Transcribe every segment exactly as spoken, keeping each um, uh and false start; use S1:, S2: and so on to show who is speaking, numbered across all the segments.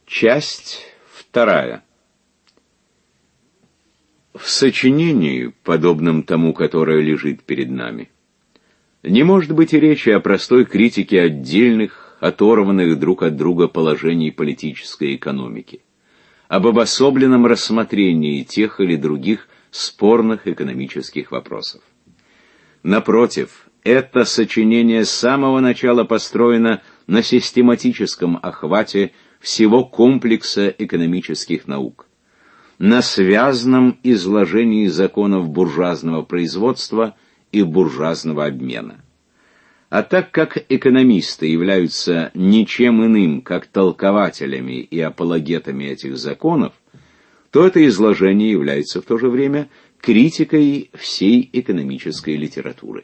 S1: Часть вторая. В сочинении, подобном тому, которое лежит перед нами, не может быть и речи о простой критике отдельных, оторванных друг от друга положений политической экономики, об обособленном рассмотрении тех или других спорных экономических вопросов. Напротив, это сочинение с самого начала построено на систематическом охвате всего комплекса экономических наук, на связанном изложении законов буржуазного производства и буржуазного обмена. А так как экономисты являются ничем иным, как толкователями и апологетами этих законов, то это изложение является в то же время критикой всей экономической литературы.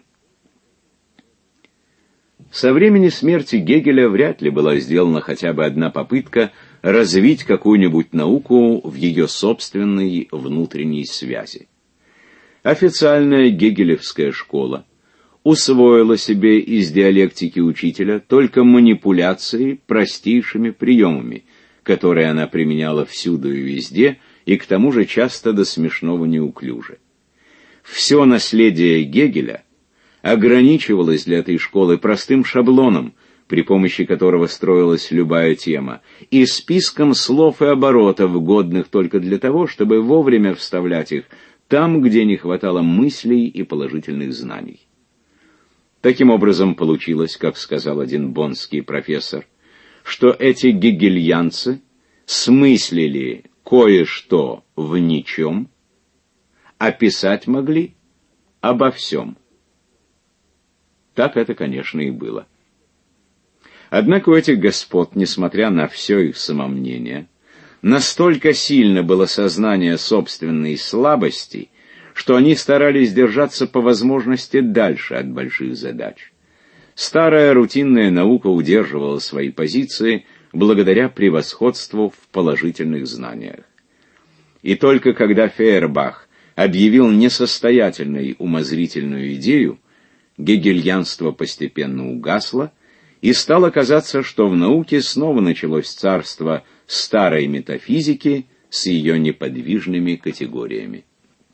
S1: Со времени смерти Гегеля вряд ли была сделана хотя бы одна попытка развить какую-нибудь науку в ее собственной внутренней связи. Официальная гегелевская школа усвоила себе из диалектики учителя только манипуляции простейшими приемами, которые она применяла всюду и везде, и к тому же часто до смешного неуклюже. Все наследие Гегеля ограничивалось для этой школы простым шаблоном, при помощи которого строилась любая тема, и списком слов и оборотов, годных только для того, чтобы вовремя вставлять их там, где не хватало мыслей и положительных знаний. Таким образом получилось, как сказал один боннский профессор, что эти гегельянцы смыслили кое-что в ничем, а писать могли обо всем. Так это, конечно, и было. Однако у этих господ, несмотря на все их самомнение, настолько сильно было сознание собственной слабости, что они старались держаться по возможности дальше от больших задач. Старая рутинная наука удерживала свои позиции благодаря превосходству в положительных знаниях. И только когда Фейербах объявил несостоятельной умозрительную идею, гегельянство постепенно угасло, и стало казаться, что в науке снова началось царство старой метафизики с ее неподвижными категориями.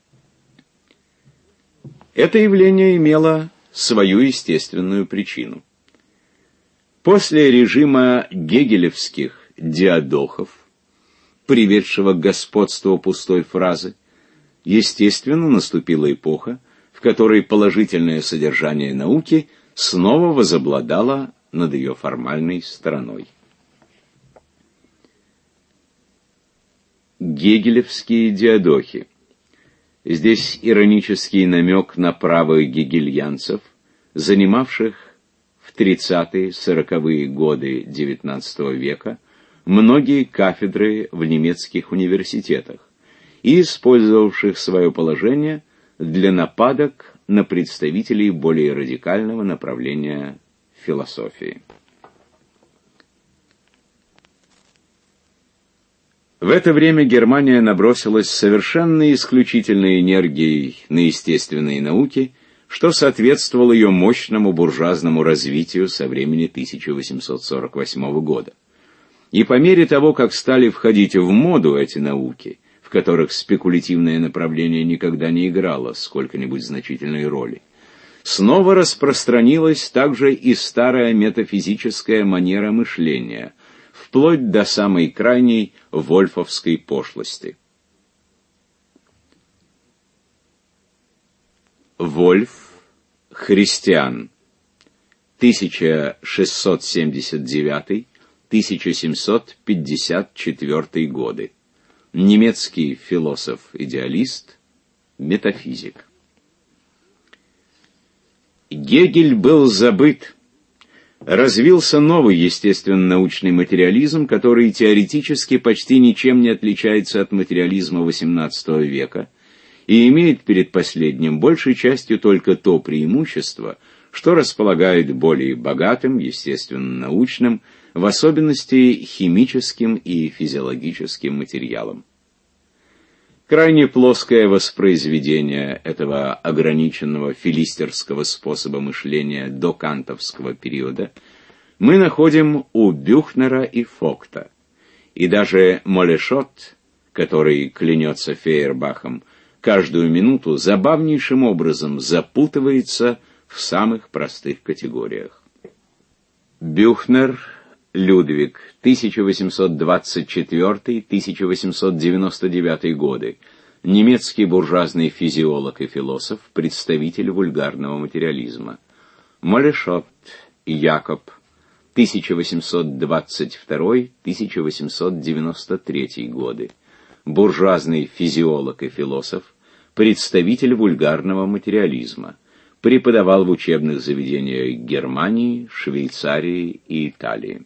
S1: Это явление имело свою естественную причину. После режима гегелевских диадохов, приведшего к господству пустой фразы, естественно, наступила эпоха, в которой положительное содержание науки снова возобладало над ее формальной стороной. Гегелевские диадохи. Здесь иронический намек на правых гегельянцев, занимавших в тридцатые-сороковые годы девятнадцатого века многие кафедры в немецких университетах и использовавших свое положение для нападок на представителей более радикального направления философии. В это время Германия набросилась с совершенно исключительной энергией на естественные науки, что соответствовало ее мощному буржуазному развитию со времени тысяча восемьсот сорок восьмого года. И по мере того, как стали входить в моду эти науки, в которых спекулятивное направление никогда не играло сколько-нибудь значительной роли, снова распространилась также и старая метафизическая манера мышления, вплоть до самой крайней вольфовской пошлости. Вольф, Христиан, тысяча шестьсот семьдесят девятый — тысяча семьсот пятьдесят четвёртый годы. Немецкий философ-идеалист, метафизик. Гегель был забыт. Развился новый естественно-научный материализм, который теоретически почти ничем не отличается от материализма восемнадцатого века и имеет перед последним большей частью только то преимущество, что располагает более богатым естественно-научным, в особенности химическим и физиологическим материалом. Крайне плоское воспроизведение этого ограниченного филистерского способа мышления до кантовского периода мы находим у Бюхнера и Фокта, И даже Молешот, который клянется Фейербахом, каждую минуту забавнейшим образом запутывается в самых простых категориях. Бюхнер Людвиг, тысяча восемьсот двадцать четвёртый — тысяча восемьсот девяносто девятый годы, немецкий буржуазный физиолог и философ, представитель вульгарного материализма. Молешот Якоб, тысяча восемьсот двадцать второй — тысяча восемьсот девяносто третий годы, буржуазный физиолог и философ, представитель вульгарного материализма, преподавал в учебных заведениях Германии, Швейцарии и Италии.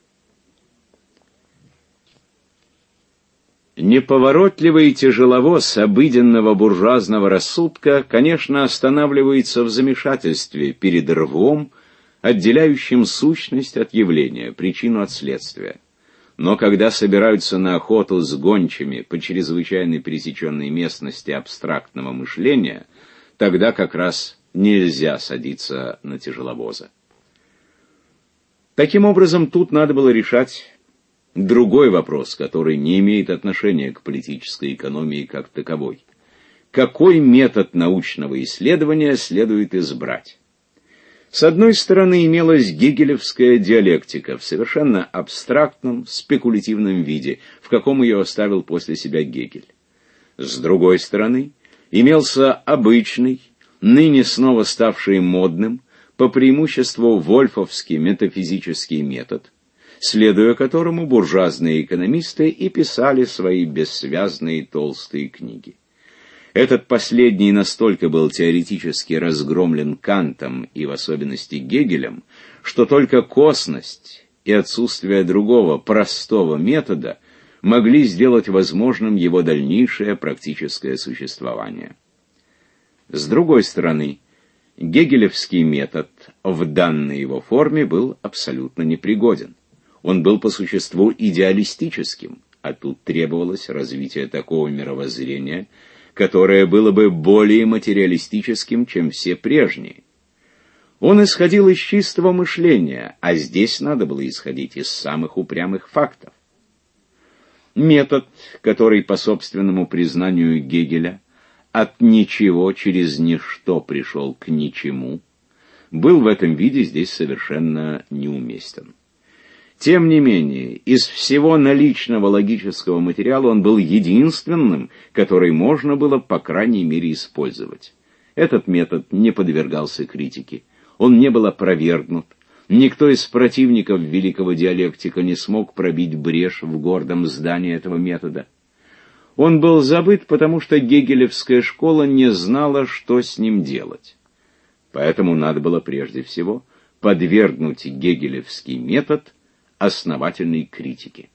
S1: Неповоротливый тяжеловоз обыденного буржуазного рассудка, конечно, останавливается в замешательстве перед рвом, отделяющим сущность от явления, причину от следствия. Но когда собираются на охоту с гончими по чрезвычайно пересеченной местности абстрактного мышления, тогда как раз нельзя садиться на тяжеловоза. Таким образом, тут надо было решать другой вопрос, который не имеет отношения к политической экономии как таковой. Какой метод научного исследования следует избрать? С одной стороны, имелась гегелевская диалектика в совершенно абстрактном, спекулятивном виде, в каком ее оставил после себя Гегель. С другой стороны, имелся обычный, ныне снова ставший модным, по преимуществу вольфовский метафизический метод, следуя которому буржуазные экономисты и писали свои бессвязные толстые книги. Этот последний настолько был теоретически разгромлен Кантом и в особенности Гегелем, что только косность и отсутствие другого простого метода могли сделать возможным его дальнейшее практическое существование. С другой стороны, гегелевский метод в данной его форме был абсолютно непригоден. Он был по существу идеалистическим, а тут требовалось развитие такого мировоззрения, которое было бы более материалистическим, чем все прежние. Он исходил из чистого мышления, а здесь надо было исходить из самых упрямых фактов. Метод, который, по собственному признанию Гегеля, от ничего через ничто пришел к ничему, был в этом виде здесь совершенно неуместен. Тем не менее, из всего наличного логического материала он был единственным, который можно было, по крайней мере, использовать. Этот метод не подвергался критике, он не был опровергнут, никто из противников великого диалектика не смог пробить брешь в гордом здании этого метода. Он был забыт, потому что гегелевская школа не знала, что с ним делать. Поэтому надо было прежде всего подвергнуть гегелевский метод основательной критике.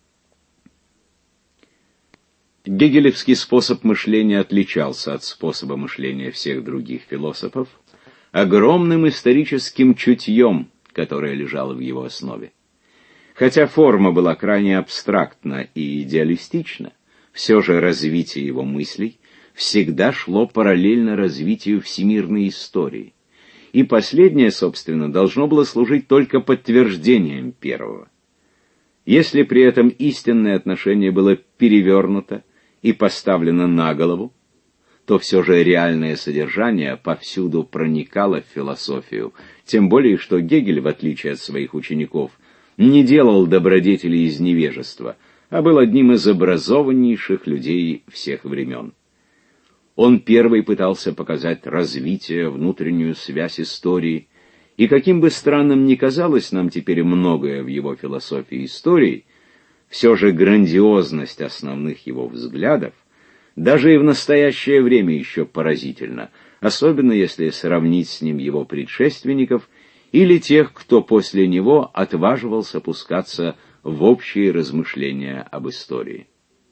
S1: Гегелевский способ мышления отличался от способа мышления всех других философов огромным историческим чутьем, которое лежало в его основе. Хотя форма была крайне абстрактна и идеалистична, все же развитие его мыслей всегда шло параллельно развитию всемирной истории. И последнее, собственно, должно было служить только подтверждением первого. Если при этом истинное отношение было перевернуто и поставлено на голову, то все же реальное содержание повсюду проникало в философию, тем более что Гегель, в отличие от своих учеников, не делал добродетели из невежества, а был одним из образованнейших людей всех времен. Он первый пытался показать развитие, внутреннюю связь истории, и каким бы странным ни казалось нам теперь многое в его философии истории, все же грандиозность основных его взглядов даже и в настоящее время еще поразительна, особенно если сравнить с ним его предшественников или тех, кто после него отваживался пускаться в общие размышления об истории.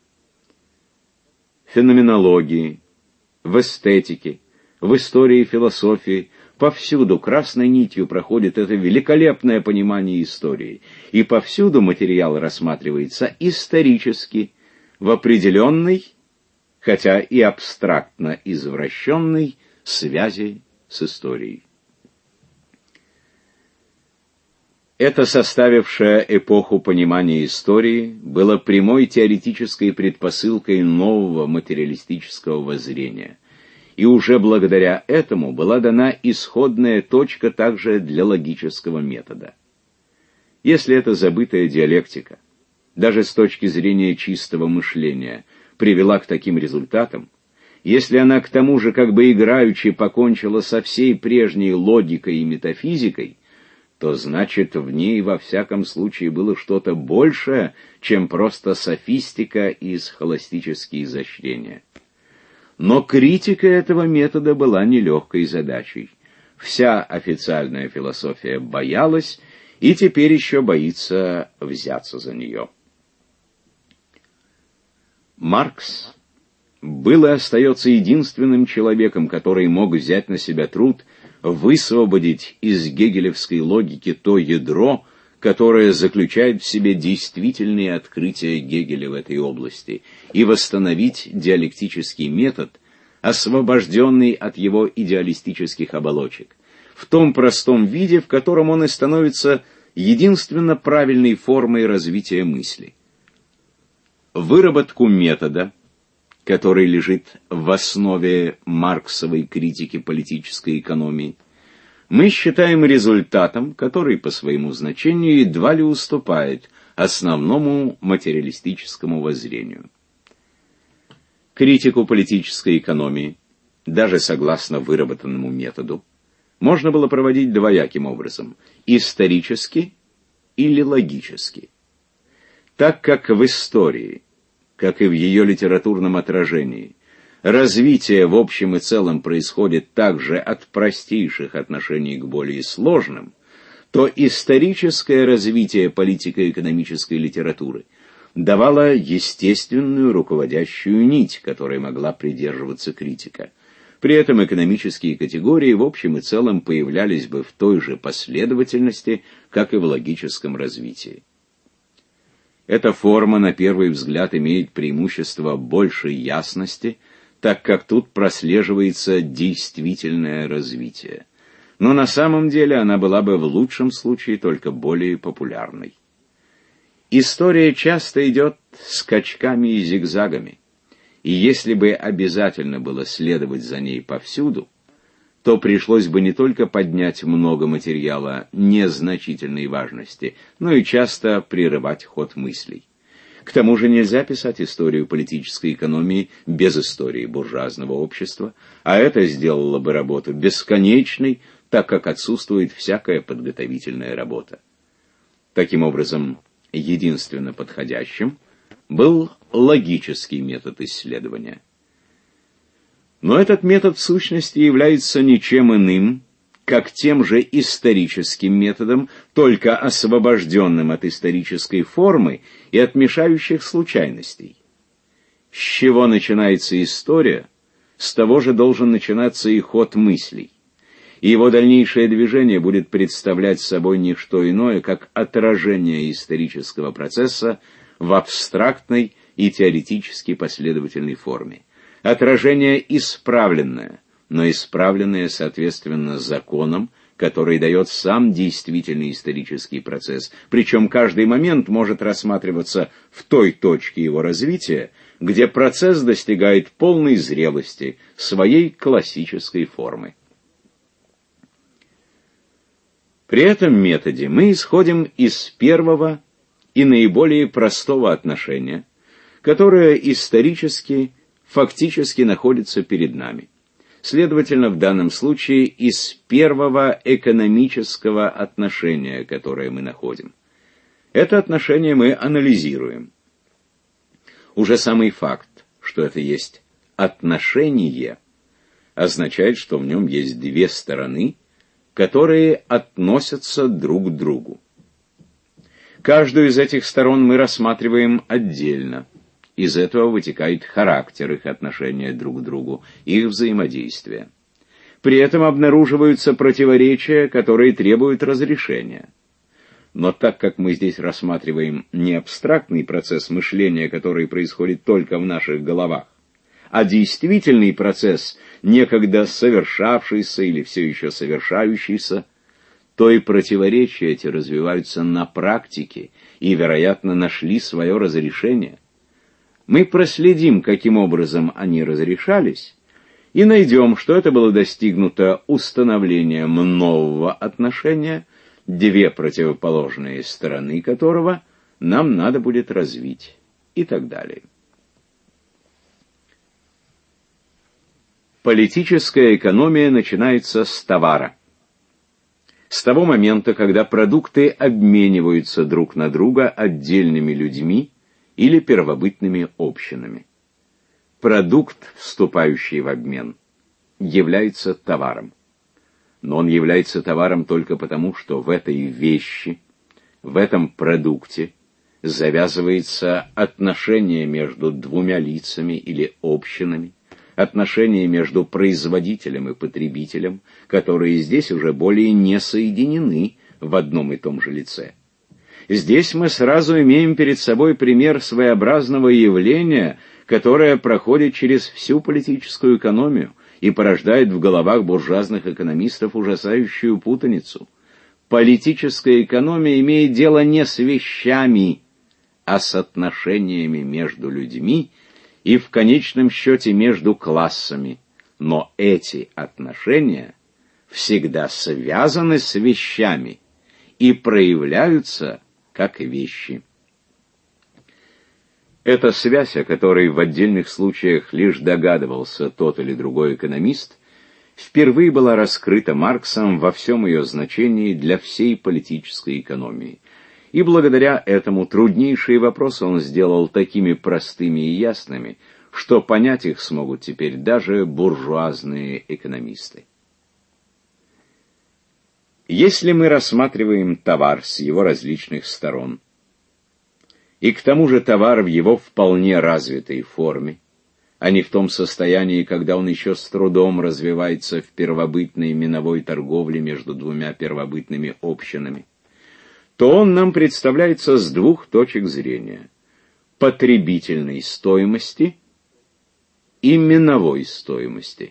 S1: В феноменологии, в эстетике, в истории и философии повсюду красной нитью проходит это великолепное понимание истории, и повсюду материал рассматривается исторически, в определенной, хотя и абстрактно Это, составившее эпоху понимания истории, было прямой теоретической предпосылкой нового материалистического воззрения. И уже благодаря этому была дана исходная точка также для логического метода. Если эта забытая диалектика, даже с точки зрения чистого мышления, привела к таким результатам, если она к тому же как бы играючи покончила со всей прежней логикой и метафизикой, то значит в ней во всяком случае было что-то большее, чем просто софистика и схоластические изощрения. Но критика этого метода была нелегкой задачей. Вся официальная философия боялась и теперь еще боится взяться за нее. Маркс был и остается единственным человеком, который мог взять на себя труд высвободить из гегелевской логики то ядро, которое заключает в себе действительные открытия Гегеля в этой области, и восстановить диалектический метод, освобожденный от его идеалистических оболочек, в том простом виде, в котором он и становится единственно правильной формой развития мысли. Выработку метода, который лежит в основе марксовой критики политической экономии, мы считаем результатом, который по своему значению едва ли уступает основному материалистическому воззрению. Критику политической экономии, даже согласно выработанному методу, можно было проводить двояким образом – исторически или логически. Так как в истории, как и в ее литературном отражении, развитие в общем и целом происходит также от простейших отношений к более сложным, то историческое развитие политико-экономической литературы давало естественную руководящую нить, которой могла придерживаться критика. При этом экономические категории в общем и целом появлялись бы в той же последовательности, как и в логическом развитии. Эта форма, на первый взгляд, имеет преимущество большей ясности, так как тут прослеживается действительное развитие. Но на самом деле она была бы в лучшем случае только более популярной. История часто идет скачками и зигзагами, и если бы обязательно было следовать за ней повсюду, то пришлось бы не только поднять много материала незначительной важности, но и часто прерывать ход мыслей. К тому же нельзя писать историю политической экономии без истории буржуазного общества, а это сделало бы работу бесконечной, так как отсутствует всякая подготовительная работа. Таким образом, единственно подходящим был логический метод исследования. Но этот метод в сущности является ничем иным, как тем же историческим методом, только освобожденным от исторической формы и от мешающих случайностей. С чего начинается история, с того же должен начинаться и ход мыслей. И его дальнейшее движение будет представлять собой не что иное, как отражение исторического процесса в абстрактной и теоретически последовательной форме. Отражение исправленное, но исправленное соответственно законам, который дает сам действительный исторический процесс, причем каждый момент может рассматриваться в той точке его развития, где процесс достигает полной зрелости, своей классической формы. При этом методе мы исходим из первого и наиболее простого отношения, которое исторически, фактически находится перед нами. Следовательно, в данном случае из первого экономического отношения, которое мы находим. Это отношение мы анализируем. Уже самый факт, что это есть отношение, означает, что в нем есть две стороны, которые относятся друг к другу. Каждую из этих сторон мы рассматриваем отдельно. Из этого вытекает характер их отношения друг к другу, их взаимодействия. При этом обнаруживаются противоречия, которые требуют разрешения. Но так как мы здесь рассматриваем не абстрактный процесс мышления, который происходит только в наших головах, а действительный процесс, некогда совершавшийся или все еще совершающийся, то и противоречия эти развиваются на практике и, вероятно, нашли свое разрешение. Мы проследим, каким образом они разрешались, и найдем, что это было достигнуто установлением нового отношения, две противоположные стороны которого нам надо будет развить, и так далее. Политическая экономия начинается с товара. С того момента, когда продукты обмениваются друг на друга отдельными людьми или первобытными общинами. Продукт, вступающий в обмен, является товаром. Но он является товаром только потому, что в этой вещи, в этом продукте завязывается отношение между двумя лицами или общинами, отношения между производителем и потребителем, которые здесь уже более не соединены в одном и том же лице. Здесь мы сразу имеем перед собой пример своеобразного явления, которое проходит через всю политическую экономию и порождает в головах буржуазных экономистов ужасающую путаницу. Политическая экономия имеет дело не с вещами, а с отношениями между людьми и в конечном счете между классами. Но эти отношения всегда связаны с вещами и проявляются как вещи. Эта связь, о которой в отдельных случаях лишь догадывался тот или другой экономист, впервые была раскрыта Марксом во всем ее значении для всей политической экономии. И благодаря этому труднейшие вопросы он сделал такими простыми и ясными, что понять их смогут теперь даже буржуазные экономисты. Если мы рассматриваем товар с его различных сторон, и к тому же товар в его вполне развитой форме, а не в том состоянии, когда он еще с трудом развивается в первобытной миновой торговле между двумя первобытными общинами, то он нам представляется с двух точек зрения: потребительной стоимости и миновой стоимости.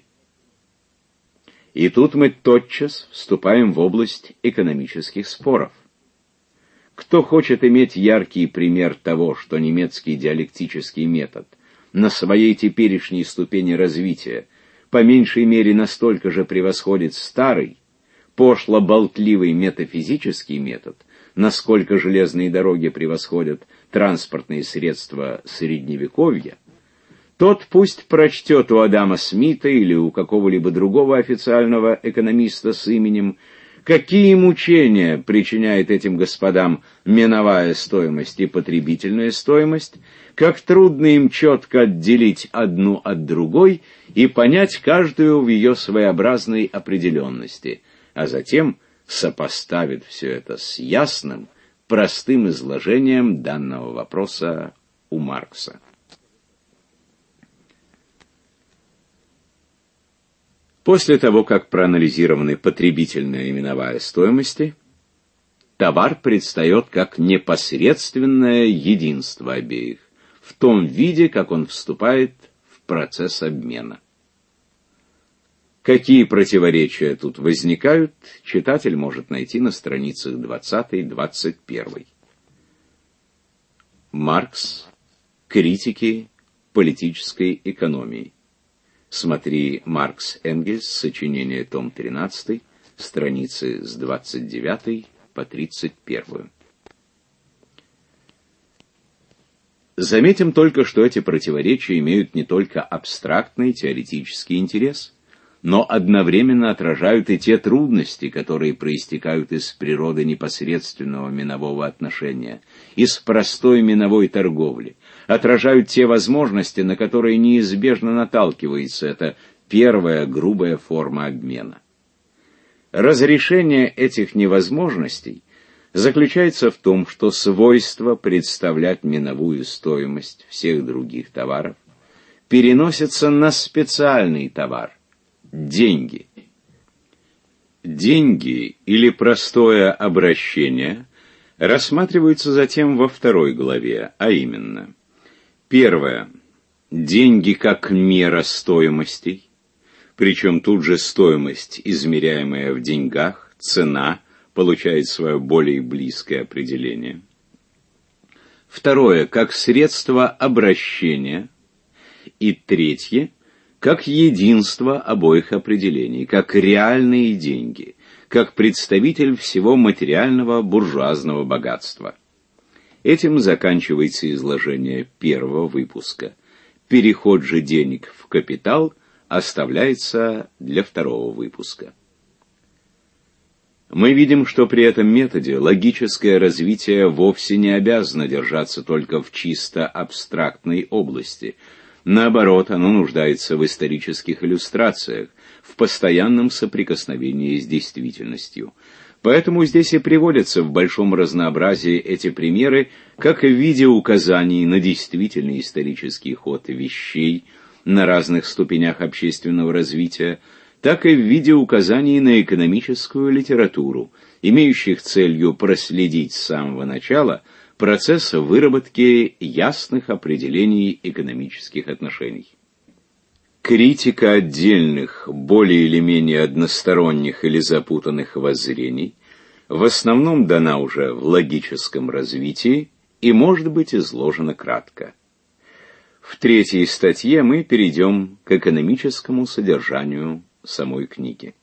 S1: И тут мы тотчас вступаем в область экономических споров. Кто хочет иметь яркий пример того, что немецкий диалектический метод на своей теперешней ступени развития по меньшей мере настолько же превосходит старый, пошло-болтливый метафизический метод, насколько железные дороги превосходят транспортные средства Средневековья, тот пусть прочтет у Адама Смита или у какого-либо другого официального экономиста с именем, какие мучения причиняет этим господам миновая стоимость и потребительная стоимость, как трудно им четко отделить одну от другой и понять каждую в ее своеобразной определенности, а затем сопоставит все это с ясным, простым изложением данного вопроса у Маркса. После того, как проанализированы потребительная и миновая стоимости, товар предстает как непосредственное единство обеих, в том виде, как он вступает в процесс обмена. Какие противоречия тут возникают, читатель может найти на страницах двадцатой-двадцать первой. Маркс. Критики политической экономии. Смотри Маркс Энгельс, сочинение, том тринадцатый, страницы с двадцать девятой по тридцать первую. Заметим только, что эти противоречия имеют не только абстрактный теоретический интерес, но одновременно отражают и те трудности, которые проистекают из природы непосредственного минового отношения, из простой миновой торговли, отражают те возможности, на которые неизбежно наталкивается эта первая грубая форма обмена. Разрешение этих невозможностей заключается в том, что свойство представлять миновую стоимость всех других товаров переносится на специальный товар – деньги. Деньги или простое обращение рассматриваются затем во второй главе, а именно: первое. Деньги как мера стоимостей, причем тут же стоимость, измеряемая в деньгах, цена, получает свое более близкое определение. Второе, как средство обращения. И третье, как единство обоих определений, как реальные деньги, как представитель всего материального буржуазного богатства. Этим заканчивается изложение первого выпуска. Переход же денег в капитал оставляется для второго выпуска. Мы видим, что при этом методе логическое развитие вовсе не обязано держаться только в чисто абстрактной области. Наоборот, оно нуждается в исторических иллюстрациях, в постоянном соприкосновении с действительностью. Поэтому здесь и приводятся в большом разнообразии эти примеры, как и в виде указаний на действительный исторический ход вещей на разных ступенях общественного развития, так и в виде указаний на экономическую литературу, имеющих целью проследить с самого начала процесс выработки ясных определений экономических отношений. Критика отдельных, более или менее односторонних или запутанных воззрений в основном дана уже в логическом развитии и может быть изложена кратко. В третьей статье мы перейдем к экономическому содержанию самой книги.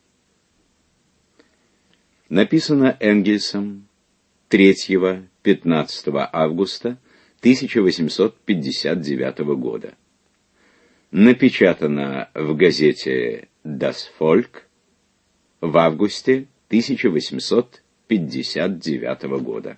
S1: Написано Энгельсом третьего-пятнадцатого августа тысяча восемьсот пятьдесят девятого года. Напечатано в газете Das Volk в августе тысяча восемьсот пятьдесят девятого года.